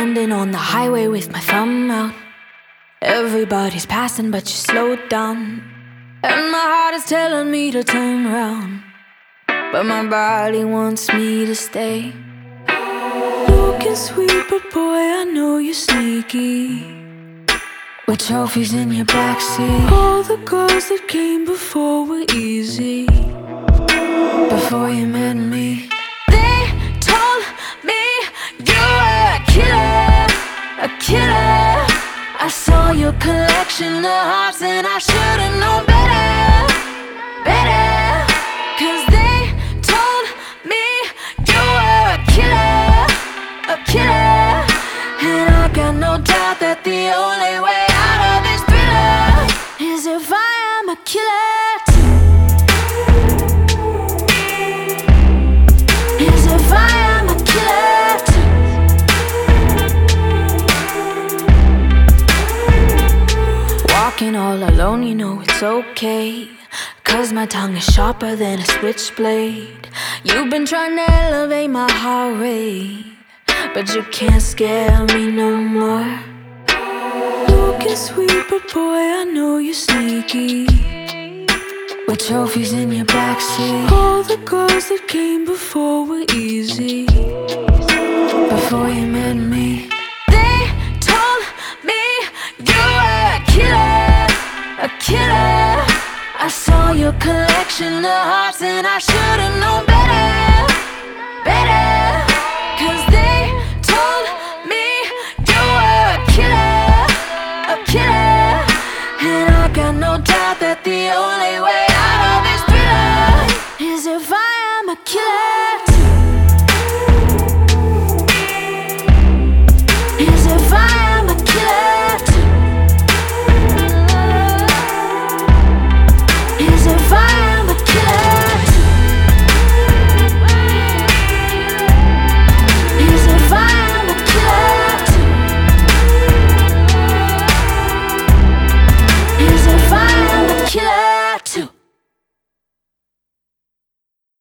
standing on the highway with my thumb out. Everybody's passing but you slowed down, and my heart is telling me to turn around, but my body wants me to stay. Looking sweet, but boy, I know you're sneaky, with trophies in your backseat. All the girls that came before were easy, before you met me. They told me you were a killer, a killer. I saw your collection of hearts and I should've known better, better. Cause they told me you were a killer, a killer. And I got no doubt that the only way out of this thriller is if I am a killer too. Is if I am a killer too. Walking all alone, you know it's okay, cause my tongue is sharper than a switchblade. You've been trying to elevate my heart rate, but you can't scare me no more. Looking sweet, but boy, I know you're sneaky, with trophies in your backseat. All the girls that came before were easy, before you met me. They told me you were a killer, a killer. I saw your collection of hearts and I should've known better, better.